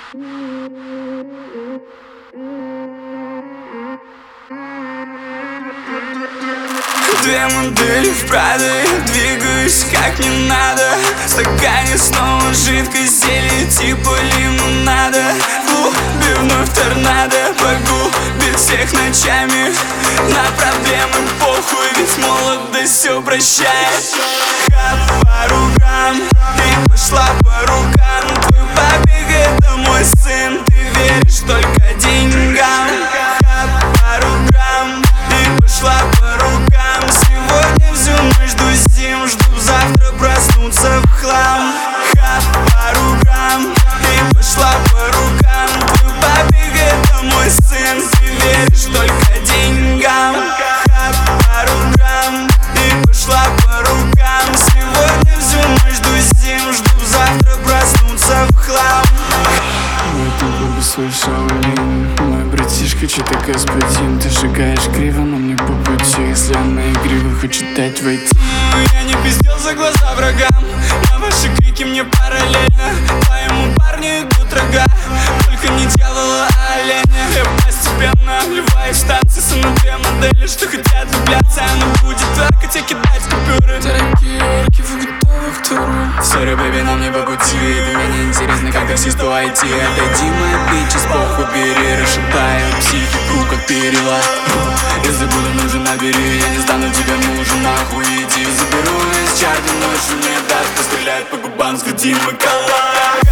Две модели в Прадо, двигаюсь как не надо. В стакане снова жидкость зелье типа лимонада. В клубе вновь торнадо, погубит всех ночами. На проблемы похуй, ведь молодость все прощает. Хап, пару грамм, и пошла по рукам. Твой папик это мой сын, ты веришь только деньгам. Хап, пару грамм, и пошла по рукам. Сегодня всю ночь жду зим, жду завтра проснуться в хлам. Хап, пару грамм, и пошла по рукам. Твой папик это мой сын, ты веришь только деньгам. Хап, пару грамм, и пошла по рукам. Сегодня всю ночь жду зим, жду завтра проснуться в хлам. Мой тупо свой Шаолинь, мой братишка, чей-то господин. Ты шагаешь криво, но мне по пути. Если она игриво хочет дать войти. Я не пиздел за глаза врагам, на ваши крики мне параллельно. Твоему парню идут рога, только не делала оленя. Я постепенно вливаюсь в танцы с две модели, что хотят влюбляться. Она будет тверкать и кидать купюры. Дорогие орки, вы готовы к туру? Сори, бэби, нам не по пути. Ты мне не интересно, как таксисту войти. Отойди, моя бичес, похуй, бери. Расшатаю психику, как перила. Если буду нужен, набери. Я не стану тебе мужем, нахуй иди. Заберу из чарта ночью, мне даст пострелять по губам с Димой Калай.